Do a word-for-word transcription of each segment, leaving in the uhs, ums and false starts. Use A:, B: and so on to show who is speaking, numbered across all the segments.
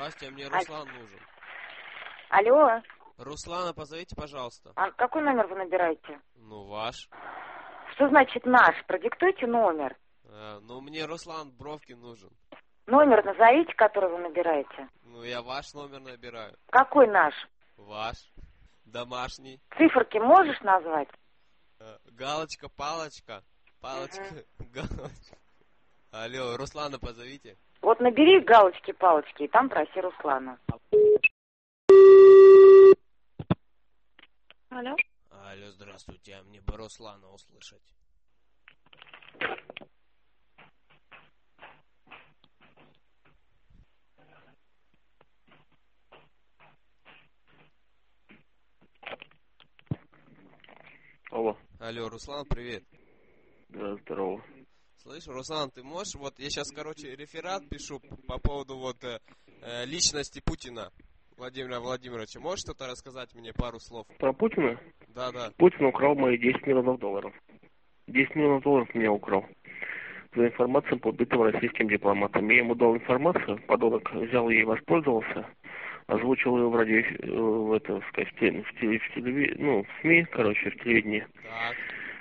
A: Здравствуйте, мне
B: А-
A: Руслан нужен.
B: Алло,
A: Руслана, позовите, пожалуйста.
B: а какой номер вы набираете?
A: Ну, ваш.
B: Что значит наш? Продиктуйте номер.
A: Э, ну, мне Руслан Бровкин нужен.
B: Номер назовите, который вы набираете.
A: Ну, я ваш номер набираю.
B: Какой наш?
A: Ваш. Домашний.
B: Циферки можешь назвать?
A: Э, галочка, палочка. Палочка, галочка. Алло, Руслана позовите.
B: Вот набери галочки-палочки и там проси Руслана. Алло.
A: Алло, здравствуйте, а мне бы Руслана услышать.
C: Алло.
A: Алло, Руслан, привет.
C: Да, здорово.
A: Слышь, Руслан, ты можешь, вот я сейчас, короче, реферат пишу по поводу вот э, э, личности Путина Владимира Владимировича. Можешь что-то рассказать мне, пару слов?
C: Про Путина?
A: Да, да.
C: Путин украл мои десять миллионов долларов. десять миллионов долларов меня украл. За информацию по убитым российским дипломатам. Я ему дал информацию, подонок взял ей, воспользовался, озвучил ее в радио, в это, сказать, в, теле, в, теле, в, телеви, ну, в СМИ, короче, в телевидении.
A: Так.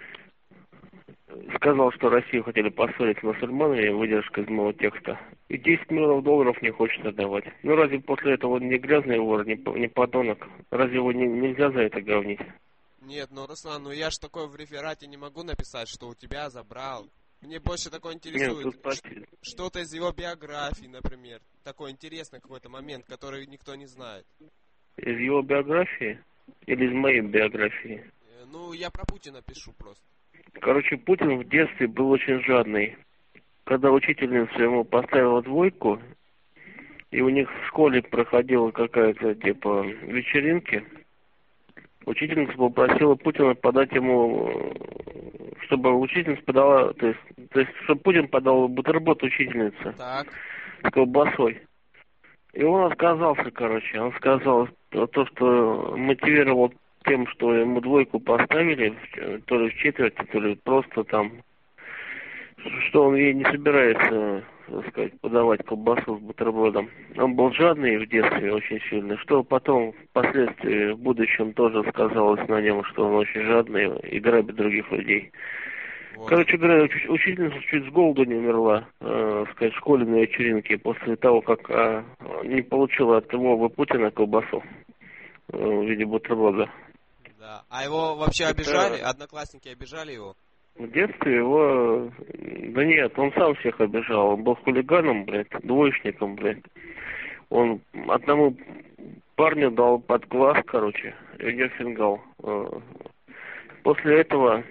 C: Сказал, что Россию хотели поссорить с мусульманами, выдержка из моего текста. И десять миллионов долларов не хочет отдавать. Ну разве после этого он не грязный вор, не, не подонок? Разве его не, нельзя за это говнить?
A: Нет, ну, Руслан, ну я ж такое в реферате не могу написать, что у тебя забрал. Мне больше такое интересует.
C: Нет, тут
A: ш- что-то из его биографии, например. Такой интересный какой-то момент, который никто не знает.
C: Из его биографии? Или из моей биографии?
A: Э, Ну, я про Путина пишу просто.
C: Короче, Путин в детстве был очень жадный. Когда учительница ему поставила двойку, и у них в школе проходила какая-то, типа, вечеринки, учительница попросила Путина подать ему, чтобы учительница подала, то есть, то есть чтобы Путин подал бутерброд учительнице
A: Так.
C: с колбасой. И он отказался, короче. Он сказал то, что мотивировал тем, что ему двойку поставили, то ли в четверти, то ли просто там, что он ей не собирается, так сказать, подавать колбасу с бутербродом. Он был жадный в детстве очень сильно, что потом, впоследствии, в будущем тоже сказалось на нем, что он очень жадный и грабит других людей.
A: Вот.
C: Короче говоря, уч- учительница чуть с голоду не умерла, э, сказать, в школе на вечеринке, после того, как э, не получила от его Путина колбасу э, в виде бутерброда.
A: Да. А его вообще
C: Это-
A: обижали? Одноклассники обижали его?
C: В детстве его... Да нет, он сам всех обижал. Он был хулиганом, блядь, двоечником, блядь. Он одному парню дал под глаз, короче, фингал. После этого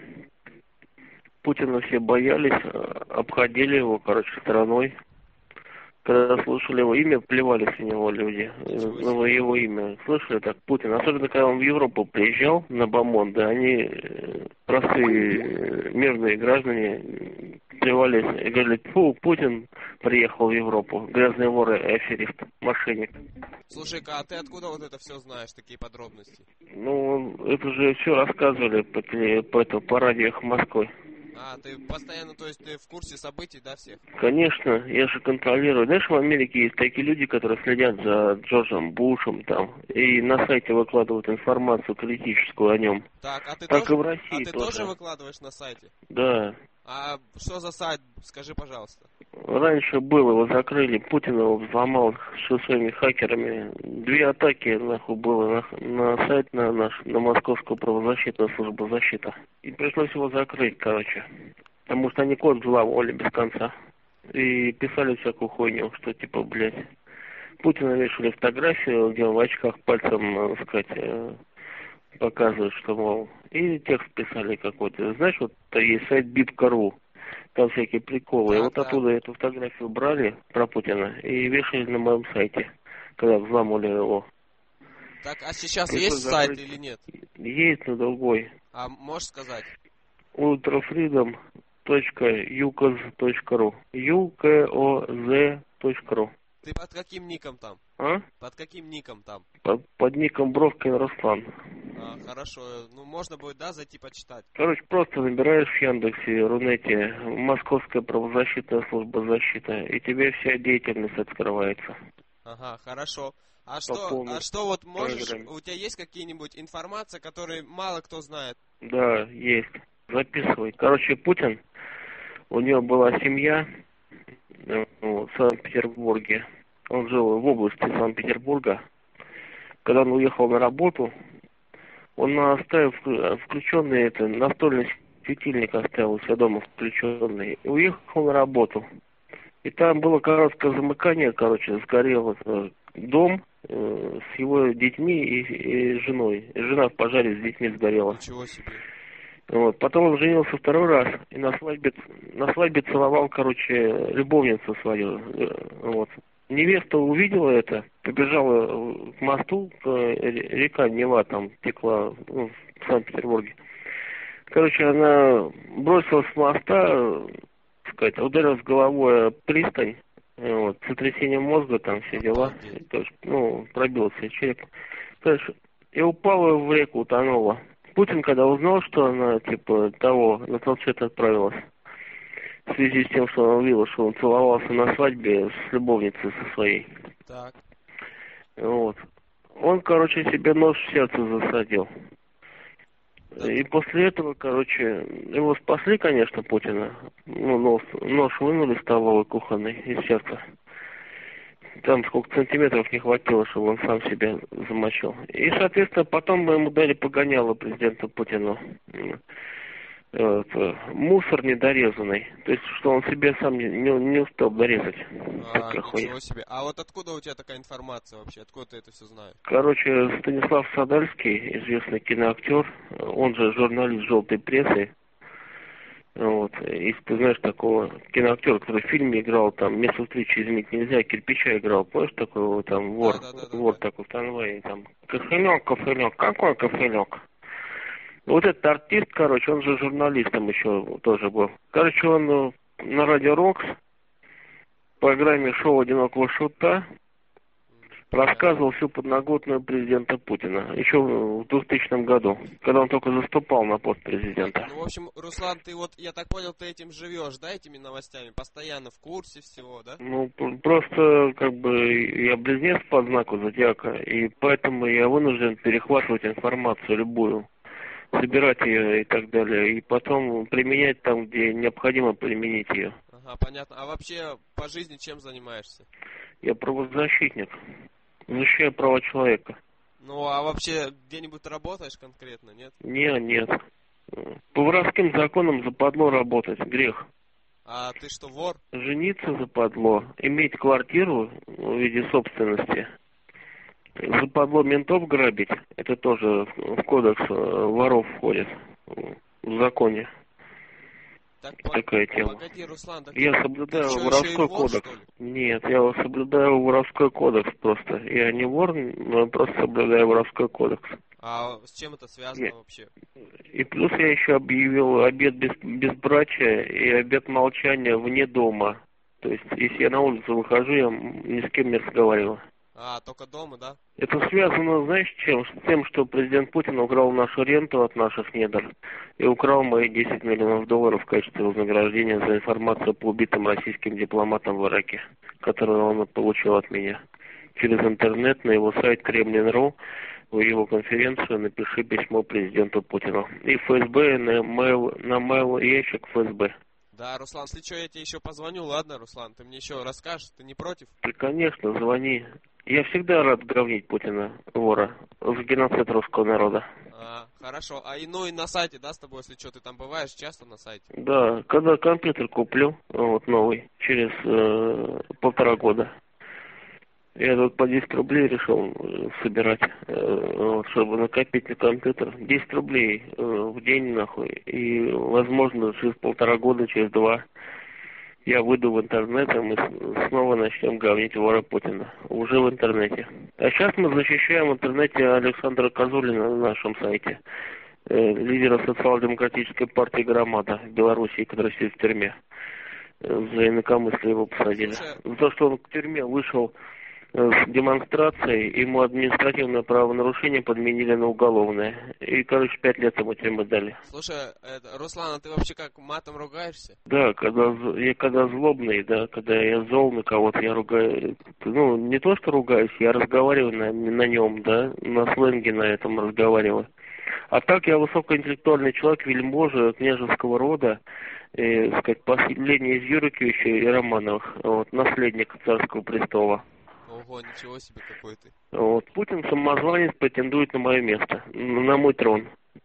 C: Путина все боялись, обходили его, короче, стороной. Когда слушали его имя, плевались в него люди. Ну, его имя. Слышали так, Путин. Особенно, когда он в Европу приезжал на Бомонды, они, э, простые э, мирные граждане, плевались и говорили: фу, Путин приехал в Европу. Грязный вор и аферист, мошенник.
A: Слушай-ка, а ты откуда вот это все знаешь, такие подробности?
C: Ну, это же все рассказывали по, теле- по, это, по радио Москвы.
A: А, ты постоянно, то есть ты в курсе событий, да, всех?
C: Конечно, я же контролирую. Знаешь, в Америке есть такие люди, которые следят за Джорджем Бушем там, и на сайте выкладывают информацию критическую о нем.
A: Так, а ты,
C: Так
A: тоже,
C: и в России
A: а ты
C: тоже.
A: тоже выкладываешь на сайте?
C: Да.
A: А что за сайт, скажи, пожалуйста.
C: Раньше был, его закрыли, Путин его взломал со своими хакерами. Две атаки, нахуй, было на, на сайт на наш, на Московскую правозащитную службу защиты. И пришлось его закрыть, короче. Потому что они код взламывали без конца. И писали всякую хуйню, что типа, блядь, Путина вешали фотографию, где он в очках пальцем, так сказать, э, показывает, что, мол, и текст писали какой-то. Знаешь, вот есть сайт бип точка ру, там всякие приколы.
A: Так,
C: И вот
A: так.
C: оттуда эту фотографию брали про Путина и вешали на моем сайте, когда взламывали его.
A: Так, а сейчас
C: Пришлось
A: есть сайт
C: закрыть.
A: или нет?
C: Есть, но другой.
A: А можешь сказать?
C: ультрafreedom точка юкоз точка ру. ю ка о зэ точка ру.
A: Ты под каким ником там?
C: А?
A: Под каким ником там?
C: Под, под ником Бровкин Руслан.
A: А, хорошо, ну можно будет, да, зайти почитать?
C: Короче, просто набираешь в Яндексе, Рунете, Московская правозащитная служба защиты, и тебе вся деятельность открывается.
A: Ага, хорошо. А
C: По
A: что,
C: полной
A: а что вот можешь,
C: программе.
A: у тебя есть какие-нибудь информация, которые мало кто знает?
C: Да, есть. Записывай. Короче, Путин, у него была семья э, вот, в Санкт-Петербурге. Он жил в области Санкт-Петербурга. Когда он уехал на работу, он оставил вк- включенный это, настольный светильник оставил у себя дома включенный. И уехал на работу. И там было короткое замыкание, короче, сгорел э, дом э, с его детьми и, и женой. Жена в пожаре с детьми сгорела.
A: Ничего себе.
C: Вот. Потом он женился второй раз и на свадьбе, на свадьбе целовал, короче, любовницу свою. э, Вот. Невеста увидела это, побежала к мосту, к, э, река Нева там текла, ну, в Санкт-Петербурге. Короче, она бросилась с моста, э, так сказать, ударилась головой о пристань, э, вот, сотрясение мозга, там все дела,
A: Обалдеть.
C: то есть, ну, пробился череп. То есть, и упала в реку, утонула. Путин, когда узнал, что она, типа, того, на тот свет отправилась, в связи с тем, что он увидел, что он целовался на свадьбе с любовницей со своей,
A: Так.
C: вот, он, короче, себе нож в сердце засадил. И после этого, короче, его спасли, конечно, Путина. Ну, нож, нож вынули столовый кухонный из сердца. Там сколько сантиметров не хватило, чтобы он сам себя замочил. И, соответственно, потом мы ему дали погоняло президенту Путину. Вот, мусор недорезанный. То есть, что он себе сам не, не, не успел дорезать.
A: А,
C: Такая хуйня.
A: ничего себе. А вот откуда у тебя такая информация вообще? Откуда ты это все знаешь?
C: Короче, Станислав Садальский, известный киноактер, он же журналист «Желтой прессы». Вот. Если ты знаешь такого киноактера, который в фильме играл, там, «Место встречи изменить нельзя», кирпича играл, помнишь такого, там, вор,
A: Да, да, да, да,
C: вор
A: да.
C: такой в трамвае, там, кофелек, кофелек, какой кофелек? Вот этот артист, короче, он же журналистом еще тоже был. Короче, он э, на радио «Рокс» в программе «Шоу одинокого шута» рассказывал всю подноготную президента Путина. Еще в двухтысячном году, когда он только заступал на пост президента.
A: Ну, в общем, Руслан, ты вот, я так понял, ты этим живешь, да, этими новостями? Постоянно в курсе всего, да?
C: Ну, просто, как бы, я близнец по знаку зодиака, и поэтому я вынужден перехватывать информацию любую, собирать ее и так далее, и потом применять там, где необходимо применить ее.
A: Ага, понятно. А вообще по жизни чем занимаешься?
C: Я правозащитник, защищаю права человека.
A: Ну, а вообще где-нибудь работаешь конкретно, нет?
C: Не, нет. По воровским законам западло работать, грех.
A: А ты что, вор?
C: Жениться западло, иметь квартиру в виде собственности. Западло ментов грабить, это тоже в кодекс воров входит, в законе.
A: Так,
C: Такая
A: по-
C: тема.
A: погоди, Руслан, так
C: Я
A: ты,
C: соблюдаю
A: ты что, еще и
C: воровской
A: вор,
C: кодекс.
A: что ли?
C: Нет, я соблюдаю воровской кодекс просто. Я не вор, но просто соблюдаю воровской кодекс.
A: А с чем это связано
C: Нет.
A: вообще?
C: И плюс я еще объявил обет без, безбрачия и обет молчания вне дома. То есть, если я на улицу выхожу, я ни с кем не разговариваю.
A: А, только дома, да?
C: Это связано, знаешь, чем? С тем, что президент Путин украл нашу ренту от наших недр и украл мои десять миллионов долларов в качестве вознаграждения за информацию по убитым российским дипломатам в Ираке, которую он получил от меня. Через интернет на его сайт Кремлин точка ру, в его конференцию «Напиши письмо президенту Путину». И ФСБ на mail, на mail ящик ФСБ.
A: Да, Руслан, если что, я тебе еще позвоню, ладно, Руслан? Ты мне еще расскажешь, ты не против?
C: Ты, конечно, звони. Я всегда рад говнить Путина, вора, за геноцид русского народа.
A: А, хорошо. А и ну и на сайте, да, с тобой, если что, ты там бываешь часто на сайте?
C: Да, когда компьютер куплю, вот новый, через э, полтора года. Я тут по десять рублей решил э, собирать, э, вот, чтобы накопить на компьютер. десять рублей э, в день, нахуй. И, возможно, через полтора года, через два, я выйду в интернет, и мы снова начнем говнить вора Путина. Уже в интернете. А сейчас мы защищаем в интернете Александра Козулина на нашем сайте. Э, лидера социал-демократической партии «Громада» в Белоруссии, который сидит в тюрьме. Э, за инакомыслие его посадили.
A: Слушай,
C: За то, что он в тюрьме вышел с демонстрацией, ему административное правонарушение подменили на уголовное. И, короче, пять лет ему тюрьмы дали.
A: Слушай, это, Руслан, а ты вообще как, матом ругаешься?
C: Да, когда з- я когда злобный, да, когда я зол на кого-то, я ругаю, ну, не то что ругаюсь, я разговариваю на, на нем, да, на сленге на этом разговариваю. А так я высокоинтеллектуальный человек, вельможа, княжеского рода, э, сказать, последний из Юрьевича и Романовых, вот, наследник царского престола.
A: Ого, ничего себе, какой ты.
C: Вот, Путин самозванец претендует на мое место, на мой трон.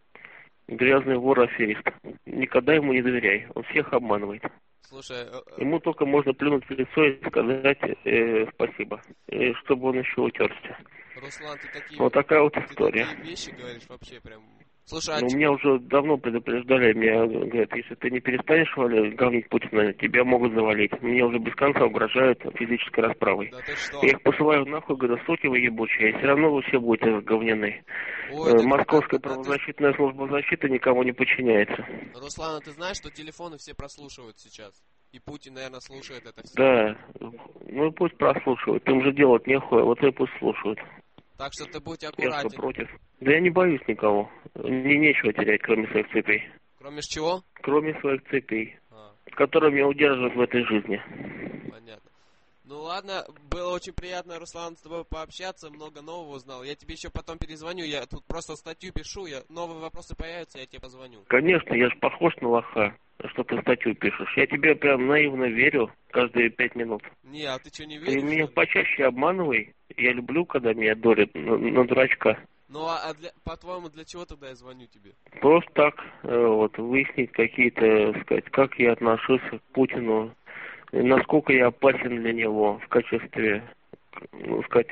C: Грязный вор-аферист. Никогда ему не доверяй, он всех обманывает.
A: Слушай, э, э,
C: Ему только можно плюнуть в лицо и сказать э, спасибо, э, чтобы он еще утерся.
A: Руслан, ты такие,
C: Вот такая вот
A: ты
C: история.
A: такие вещи говоришь вообще прям. Слушай, а
C: Ну,
A: ч-
C: меня уже давно предупреждали, меня говорят, если ты не перестанешь валять, говнить Путина, тебя могут завалить. Мне уже без конца угрожают физической расправой.
A: да ты что?
C: Я их посылаю нахуй, говорю, суки вы ебучие, и все равно вы все будете говнены.
A: Ой,
C: Э,
A: да-
C: Московская
A: да- да ты-
C: правозащитная служба защиты никому не подчиняется.
A: Руслан, а ты знаешь, что телефоны все прослушивают сейчас? И Путин, наверное, слушает это все.
C: Да, ну и пусть прослушивают, им же делать нехуй, вот и пусть слушают.
A: Так что ты будь
C: Я что,
A: аккуратен.
C: против? Да я не боюсь никого, мне нечего терять, кроме своих цепей.
A: Кроме ж чего?
C: Кроме своих цепей,
A: А,
C: которые меня удерживают в этой жизни.
A: понятно. Ну ладно, было очень приятно, Руслан, с тобой пообщаться, много нового узнал. Я тебе еще потом перезвоню, я тут просто статью пишу, я новые вопросы появятся, я тебе позвоню.
C: Конечно, я же похож на лоха, что ты статью пишешь. Я тебе прям наивно верю каждые пять минут.
A: Не, а ты что, не
C: Ты
A: веришь?
C: меня
A: что ли?
C: почаще обманывай. Я люблю, когда меня дурят на, на дурачка.
A: Ну а, а для, по-твоему, для чего тогда я звоню тебе?
C: Просто так, э, вот, выяснить какие-то, так сказать, как я отношусь к Путину, и насколько я опасен для него в качестве, ну, сказать,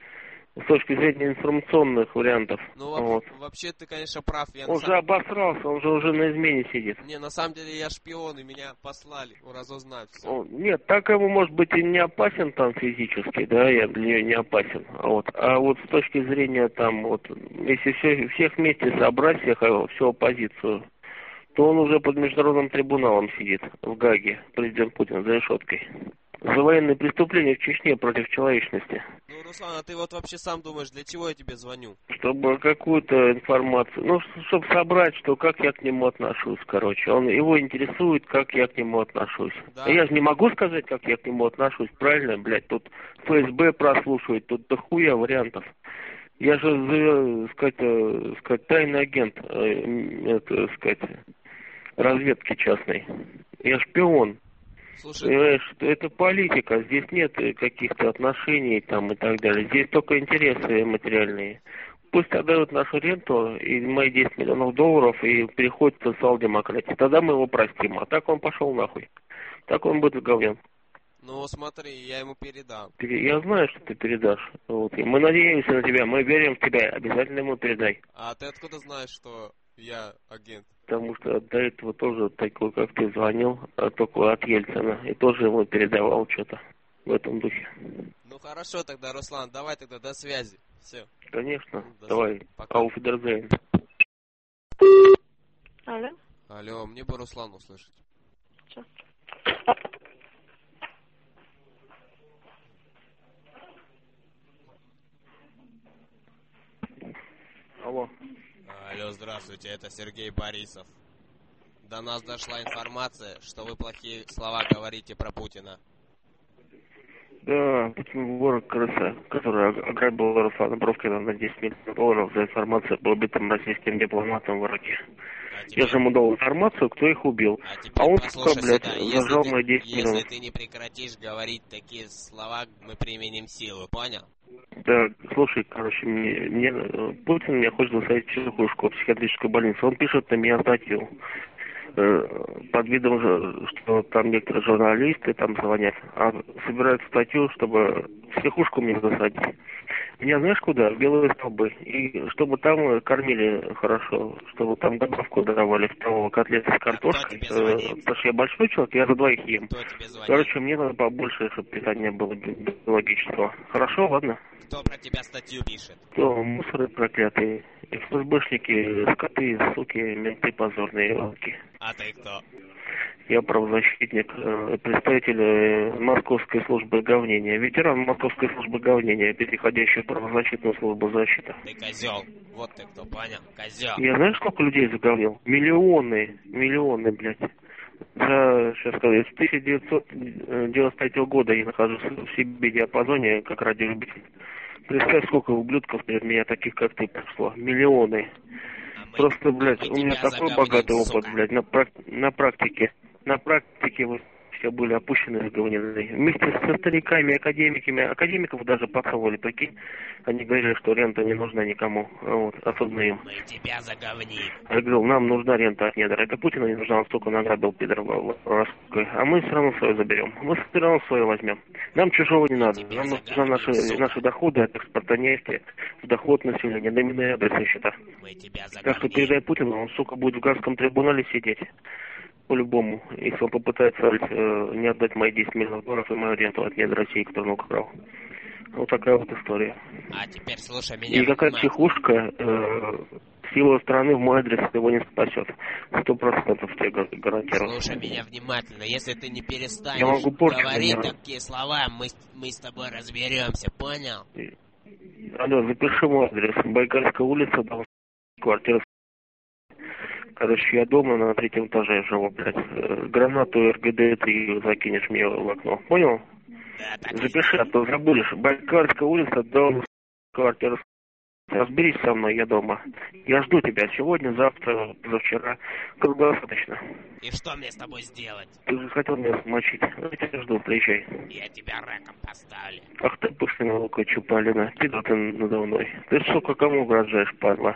C: с точки зрения информационных вариантов.
A: Ну во-
C: Вот.
A: вообще ты, конечно, прав. Я на
C: Он
A: са-
C: же обосрался, он же уже на измене сидит.
A: Не, на самом деле я шпион, и меня послали разузнать все.
C: О, Нет, так ему, может быть, и не опасен там физически, да, я для нее не опасен. А вот, а вот с точки зрения там, вот, если все, всех вместе собрать, всех, а, всю оппозицию, то он уже под международным трибуналом сидит в Гааге, президент Путин, за решеткой. За военные преступления в Чечне против человечности.
A: Ну, Руслан, а ты вот вообще сам думаешь, для чего я тебе звоню?
C: Чтобы какую-то информацию, ну, чтобы собрать, что как я к нему отношусь, короче. Он, его интересует, как я к нему отношусь.
A: Да.
C: А я же не могу сказать, как я к нему отношусь, правильно, блядь? Тут ФСБ прослушивает, тут дохуя вариантов. Я же, э, сказать, э, сказать, тайный агент, э, это, сказать, разведки частной. Я шпион.
A: Слушай,
C: Понимаешь, это политика, здесь нет каких-то отношений там и так далее. Здесь только интересы материальные. Пусть отдают нашу ренту и мои десять миллионов долларов и переходит в социал-демократию. Тогда мы его простим. А так он пошел нахуй. Так он будет говнен.
A: ну смотри, я ему передам.
C: Пере- Я знаю, что ты передашь. Вот. И мы надеемся на тебя, мы верим в тебя. Обязательно ему передай.
A: А ты откуда знаешь, что я агент?
C: Потому что до этого тоже такой, как ты, звонил, а только от Ельцина. И тоже ему передавал что-то в этом духе.
A: Ну хорошо тогда, Руслан, давай тогда до связи. Все.
C: Конечно.
A: До
C: Давай.
A: свидания. Пока.
C: Auf Wiedersehen.
B: Алло,
A: Алло, мне бы Руслан услышать.
B: сейчас.
C: Алло.
A: Алло, здравствуйте, это Сергей Борисов. До нас дошла информация, что вы плохие слова говорите про Путина.
C: Да, Путин вор крыса, который ограбил Руслана Бровкина на десять миллионов долларов за информацию об убитом российским дипломатом в Ираке.
A: А
C: Я
A: теперь,
C: же ему дал информацию, кто их убил.
A: а теперь
C: А он,
A: послушай
C: сука, блядь,
A: сюда,
C: зажал
A: если,
C: мои
A: ты,
C: десять
A: если
C: миллионов.
A: ты не прекратишь говорить такие слова, мы применим силу, понял?
C: Да, слушай, короче, мне, мне э, Путин меня хочет засадить в психушку, в психиатрическую больницу. Он пишет на меня статью э, под видом, же, что там некоторые журналисты там звонят, а собирают статью, чтобы в психушку мне засадить. Меня знаешь куда? В Белые столбы. И чтобы там кормили хорошо, чтобы там добавку давали в того котлеты с картошкой.
A: тебе
C: Э,
A: звонит?
C: потому что я большой человек, я за двоих ем.
A: Кто тебе звонит?
C: Короче, мне надо побольше, чтобы питание было биологического. Хорошо, ладно?
A: Кто про тебя статью пишет?
C: То мусоры проклятые, ФСБшники, скоты, суки, менты позорные, волки.
A: А ты кто?
C: Я правозащитник, э, представитель э, Московской службы говнения. Ветеран Московской службы говнения, переходящий в правозащитную службу защиты.
A: Ты козел. Вот ты кто, понял? Козел.
C: Я знаешь, сколько людей заговнил? Миллионы, миллионы, блядь. За, сейчас скажу, с тысяча девятьсот девяносто третьего года я нахожусь в себе диапазоне, как радиолюбитель. Представь, сколько ублюдков перед меня таких, как ты, пришло. Миллионы.
A: А мы,
C: Просто, блядь,
A: мы
C: у меня
A: тебя
C: такой
A: заговним,
C: богатый опыт,
A: сука.
C: блядь, на, прак... на практике. На практике вы все были опущены и говнены. Вместе со стариками, академиками, академиков даже подсовывали, прикинь. Они говорили, что рента не нужна никому, вот, особенно им.
A: Мы тебя заговним.
C: Я говорил, нам нужна рента от недра. Это Путину не нужна, он столько награбил, пидор, а мы все равно свое заберем. Мы все равно свое возьмем. Нам чужого не надо. Нам нужны наши, наши доходы от экспорта нефти, в доход населения, номинальные адресные счета.
A: Мы тебя заговним.
C: Так что передай Путину, он, сука, будет в Гаагском трибунале сидеть. По-любому, если он попытается э, не отдать мои десять миллионов долларов и мою ренту от недр России, которую он украл. Вот такая вот история.
A: А теперь слушай меня.
C: И какая
A: внимательно.
C: психушка э, сила страны в мой адрес его не спасет. Сто процентов тебе гарантирую.
A: Слушай меня внимательно. Если ты не перестанешь
C: Я могу порчу
A: говорить
C: занимать.
A: такие слова, мы, мы с тобой разберемся, понял?
C: Алло, запиши мой адрес. Байкальская улица, дом, квартира. Короче, я дома на третьем этаже живу, блядь. Э, Гранату эр гэ дэ ты закинешь мне в окно. Понял?
A: Да, так и
C: Запиши, а
A: знаю.
C: то забудешь. Байкальская улица, дом, квартира. Разберись со мной, я дома. Я жду тебя сегодня, завтра, завчера. Круглосуточно.
A: И что мне с тобой сделать?
C: Ты же хотел меня смочить. Я тебя жду, приезжай.
A: Я тебя раком поставлю.
C: Ах ты, пушкина лука чупалина. Пида ты надо мной. Ты, сука, кому угрожаешь, падла?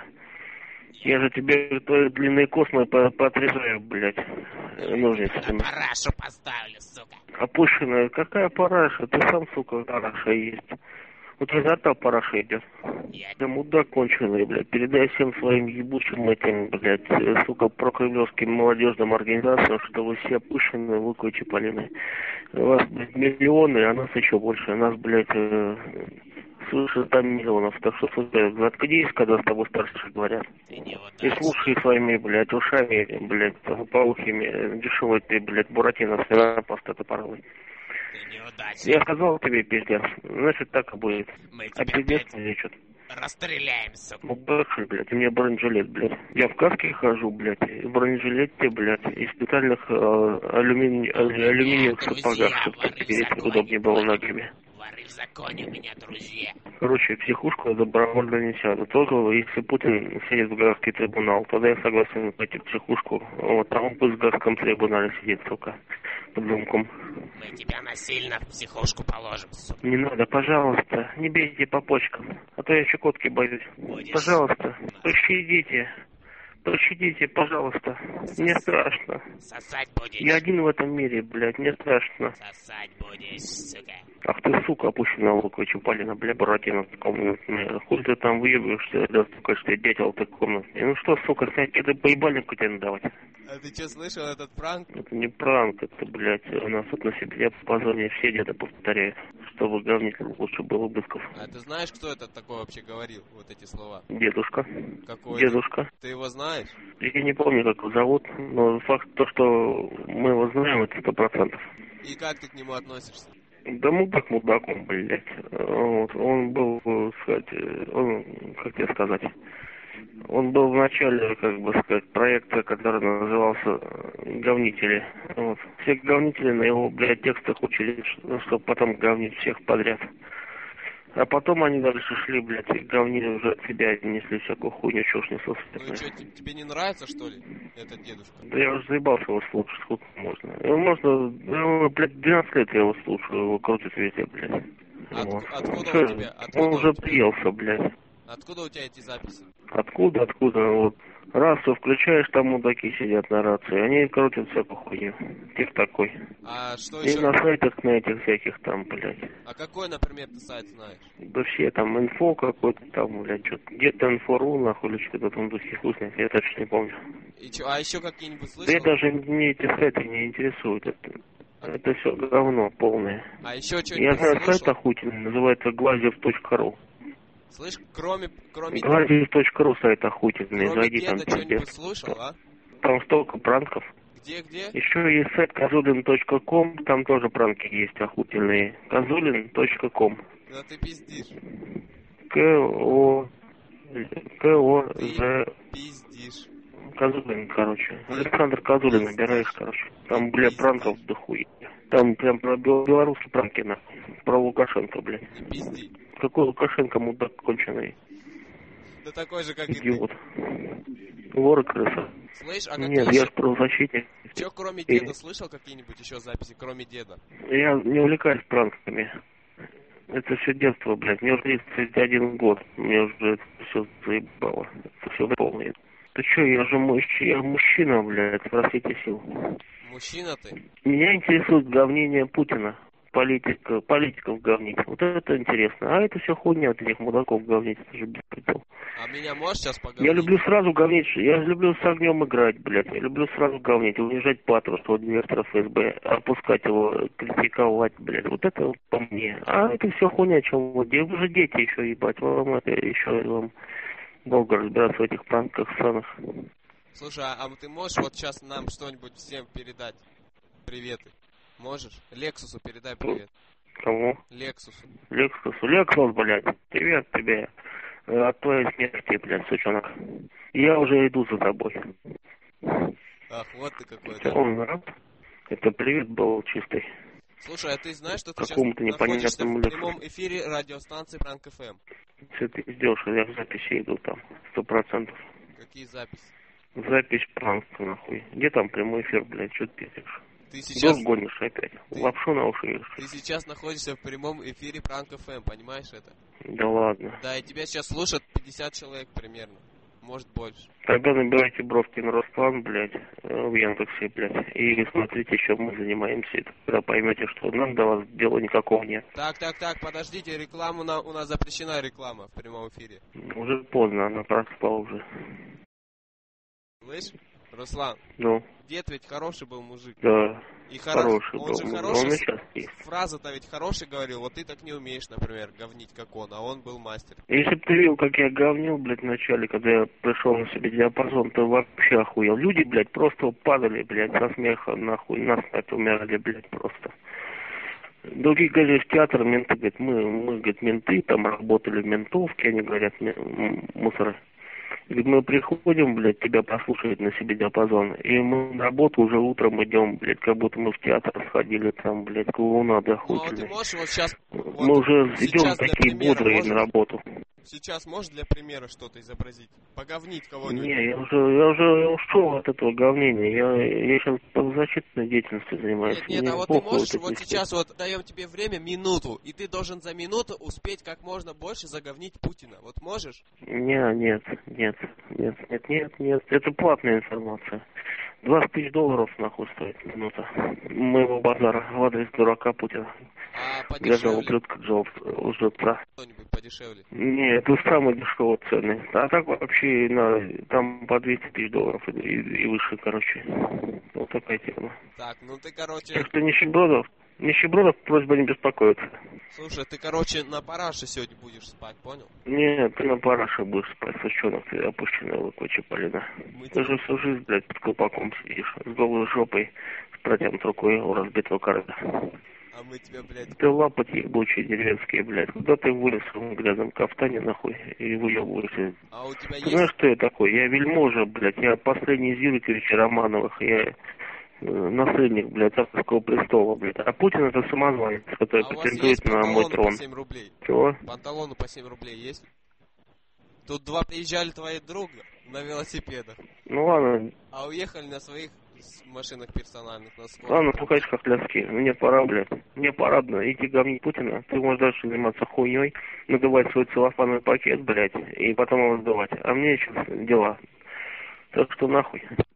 C: Я же тебе твои длинные космы по поотрезаю, блядь, ножницами.
A: На парашу поставлю, сука.
C: Опущенная, какая параша? Ты сам, сука, параша есть. Вот изо рта параша идет.
A: Я...
C: Да мудак конченый, блядь. Передай всем своим ебучим этим, блядь, э, сука, прокремлевским молодежным организациям, что вы все опущенные, луковые чаполины. У вас, блядь, миллионы, а нас еще больше. Нас, блядь, э, свыше ста миллионов. Так что, сука, заткнись, когда с тобой старшие говорят.
A: Ты не
C: И слушай своими, блядь, ушами, блядь, полухими, дешевой ты, блядь, буратино, всегда просто топоровый.
A: Ты неудачник.
C: Я сказал тебе, пиздец, значит так и будет.
A: Мы
C: А
A: тебя
C: пиздец
A: опять
C: не лечат.
A: расстреляем, сука.
C: Ну, бэкши, блядь, у меня бронежилет, блядь. Я в каске хожу, блядь, и в бронежилете, блядь, и в специальных э, алюмини... алю- алюминиевых
A: друзья,
C: сапогах, чтобы
A: воры в
C: переть
A: законе,
C: удобнее было
A: понял?
C: ногами.
A: Воры в законе у меня, друзья.
C: Короче, психушку я добровольно не сяду. Только если Путин сидит в Гаагский трибунал, тогда я согласен пойти в психушку. Вот там он пусть в Гаагском трибунале сидит, сука, под замком.
A: Мы тебя насильно в психушку положим, сука.
C: Не надо, пожалуйста, не бейте по почкам, а то я Чукотки боюсь.
A: Будешь.
C: Пожалуйста, пощадите. Пощадите, пожалуйста. Мне страшно.
A: Сосать будешь.
C: Я один в этом мире, блядь, мне страшно.
A: Сосать будешь, сука.
C: Ах ты, сука, опущенная луковая чупалина, бля, буратино комнатная. Хуй ты там выебываешься, да, сука, что дятел ты комнатный. Ну что, сука, снять тебе поебальнику тебе надавать?
A: А ты что, слышал этот пранк?
C: Это не пранк, это, блядь, у нас вот на себе позорнее все деда повторяют. Чтобы говнитель лучше был убытков.
A: А ты знаешь, кто это такой вообще говорил, вот эти слова?
C: Дедушка.
A: Какой?
C: Дедушка.
A: Ты его знаешь?
C: Я не помню, как его зовут, но факт то, что мы его знаем, это сто процентов.
A: И как ты к нему относишься?
C: Да мудак мудаком, блядь. Вот. Он был, сказать, он, как тебе сказать, он был в начале, как бы сказать, проекта, который назывался «Говнители». Вот. Все говнители на его, блядь, текстах учились, чтобы потом говнить всех подряд. А потом они дальше шли, блядь, и говнили уже от себя, и несли всякую хуйню, чушь несу.
A: Ну и что, тебе, тебе не нравится, что ли, этот дедушка?
C: Да я уже заебался его слушать, сколько можно. Его можно, ну, блядь, двенадцать лет я его слушаю, его крутит везде, блядь.
A: От,
C: Вот.
A: откуда
C: Что,
A: у тебя? Откуда
C: он уже
A: у тебя?
C: приелся, блядь.
A: Откуда у тебя эти записи?
C: Откуда, откуда, вот. Рацию включаешь, там мудаки сидят на рации, они крутят всякую хуйню. Тип такой.
A: А что
C: И
A: еще?
C: на сайтах, на этих всяких там, блядь.
A: А какой, например, ты сайт знаешь?
C: Да все там инфо какой-то там, блядь, что-то. Где-то инфо.ру, нахуй, или что-то там духе вкусных, я точно не помню.
A: И чё, а еще какие-нибудь
C: Да
A: слышал?
C: и даже мне эти сайты не интересуют. Это, это все говно полное.
A: А еще
C: Я
A: что-нибудь
C: знаю
A: слышал?
C: сайт охуительный, называется глазев точка ру.
A: Слышь, кроме, кроме,
C: глазев точка ру сайт охуительный,
A: кроме
C: зайди там,
A: деда что-нибудь
C: пиздец.
A: слышал, а?
C: Там столько пранков.
A: Где-где?
C: Еще есть сайт козулин точка ком, там тоже пранки есть охуительные. козулин точка ком.
A: Да ты пиздишь.
C: К-О... К-О...
A: Ты
C: З...
A: пиздишь.
C: Козулин, короче.
A: Ты
C: Александр Козулин
A: пиздишь.
C: набираешь, короче. Там,
A: Ты
C: бля,
A: пиздишь.
C: пранков дохуя. Там прям про бел- белорусские пранки, нахуй. Про Лукашенко, блядь.
A: Не пизди.
C: Какой Лукашенко, мудак конченый.
A: Да такой же, как и ты.
C: Идиот. Вор и крыса.
A: Слышь, а какие
C: Нет, я
A: еще...
C: же правозащитник.
A: Че, кроме
C: И-
A: деда, слышал какие-нибудь еще записи, кроме деда?
C: Я не увлекаюсь пранками. Это все детство, блядь. Мне уже тридцать один год. Мне уже все заебало. Это все полное. Ты че, я же мужчина, я мужчина, блядь, спросите сил.
A: Мужчина ты?
C: Меня интересует говнение Путина. Политика, политиков говнить. Вот это интересно. А это все хуйня от этих мудаков говнить. Это же беспредел.
A: А меня можешь сейчас поговорить?
C: Я люблю сразу говнить. Я люблю с огнем играть, блядь. Я люблю сразу говнить. Унижать патрушева, директора эф эс бэ. Опускать его, критиковать, блядь. Вот это вот по мне. А это все хуйня, чем вы. Вы же дети еще, ебать. Вам это еще вам долго разбираться в этих пранках сраных.
A: Слушай, а, а ты можешь вот сейчас нам что-нибудь всем передать? Приветы. Можешь? Лексусу передай привет.
C: Кому?
A: Лексусу.
C: Лексусу. Лексус, блядь. Привет тебе. Э, От твоей смерти, блядь, сучонок. Я уже иду за тобой.
A: Ах, вот ты какой,
C: Это
A: да?
C: он рад? Это привет был чистый.
A: Слушай, а ты знаешь, что ты сейчас
C: Какому-то
A: находишься
C: непонятному
A: в
C: Лексусу.
A: прямом эфире радиостанции Пранк эф эм?
C: Все ты сделаешь, я в записи иду там. Сто процентов.
A: Какие записи?
C: Запись пранк, нахуй. Где там прямой эфир, блядь, что ты пишешь?
A: Ты сейчас,
C: Дождь гонишь опять.
A: Ты-
C: Лапшу на уши ешь.
A: ты сейчас находишься в прямом эфире Пранк эф эм, понимаешь это?
C: Да ладно.
A: Да, и тебя сейчас слушают пятьдесят человек примерно. Может больше.
C: Тогда набирайте Бровкин Руслан, блядь, э, в Яндексе, блядь. И смотрите, чем мы занимаемся. И тогда поймете, что нам до вас дела никакого нет.
A: Так, так, так, подождите, рекламу на... у нас запрещена реклама в прямом эфире.
C: Уже поздно, она проспала уже.
A: Слышь, Руслан,
C: Ну,
A: дед ведь хороший был мужик.
C: да,
A: И хоро-
C: хороший
A: он
C: был.
A: же
C: Он
A: хороший,
C: и сейчас есть.
A: фраза-то ведь хороший говорил, вот ты так не умеешь, например, говнить, как он, а он был мастер.
C: Если бы ты видел, как я говнил, блядь, в начале, когда я пришел на себе диапазон, то вообще охуел. Люди, блядь, просто падали, блядь, со смеха, нахуй, насмерть умирали, блядь, просто. Другие говорили в театр, менты, говорят, мы, мы, говорят, менты, там работали в ментовке, они говорят, м- м- мусоры. Говорит, мы приходим, блядь, тебя послушать на себе диапазон, и мы на работу уже утром идем, блядь, как будто мы в театр сходили там, блядь, клоуна
A: Ну а вот ты
C: охуительный.
A: можешь вот сейчас...
C: Мы уже идем
A: сейчас для
C: такие
A: примера
C: бодрые
A: можешь-
C: на работу.
A: Сейчас можешь для примера что-то изобразить? Поговнить кого-нибудь?
C: Не, я уже, я уже ушел от этого говнения. Я, я сейчас правозащитной деятельностью занимаюсь.
A: Нет, нет,
C: Мне
A: а вот ты
C: похуй
A: можешь,
C: это
A: вот
C: вести.
A: сейчас вот даем тебе время минуту, и ты должен за минуту успеть как можно больше заговнить Путина. Вот можешь?
C: Не, нет, нет, нет, нет, нет, нет. Это платная информация. двадцать тысяч долларов нахуй стоит минута моего базара в адрес дурака Путина.
A: А
C: Для
A: подешевле
C: ублюдка Джо- лжеца.
A: что-нибудь подешевле?
C: Не, это самые дешевые цены. А так вообще на, там по двести тысяч долларов и, и выше, короче. Вот такая тема.
A: Так, ну ты, короче,
C: Так что нищебродов, нищебродов просьба не беспокоиться.
A: слушай, ты, короче, на параше сегодня будешь спать, понял?
C: Нет, ты на параше будешь спать, сучонок, ты опущенная лыкочи, Полина.
A: Мы
C: Ты же всю жизнь, блядь, под колпаком сидишь, с голой жопой, с протянутой рукой у разбитого корыта.
A: А мы тебя, блядь,
C: Ты лапоть ебучие деревенские, блядь. Куда ты вылез в своем грязном кафтане, нахуй, и выебываешься?
A: а у тебя
C: Ты знаешь,
A: есть...
C: что я такой? Я вельможа, блядь, я последний из Юриковича Романовых, я э, наследник, блядь, царского престола, блядь. А Путин это самозванец, который
A: А у вас
C: претендует
A: есть
C: на мой
A: панталоны
C: трон.
A: по семь рублей?
C: Чего?
A: Панталоны по семь рублей есть? Тут два приезжали твои друга на велосипедах,
C: Ну ладно,
A: а уехали на своих с- машинах персональных на скорости.
C: ладно, пухаешь хохляцкий. Мне пора, блядь. Мне пора, блядь, идти говнить Путина. Ты можешь дальше заниматься хуйней, надувать свой целлофановый пакет, блядь, и потом его сдавать. А мне сейчас дела. Так что нахуй.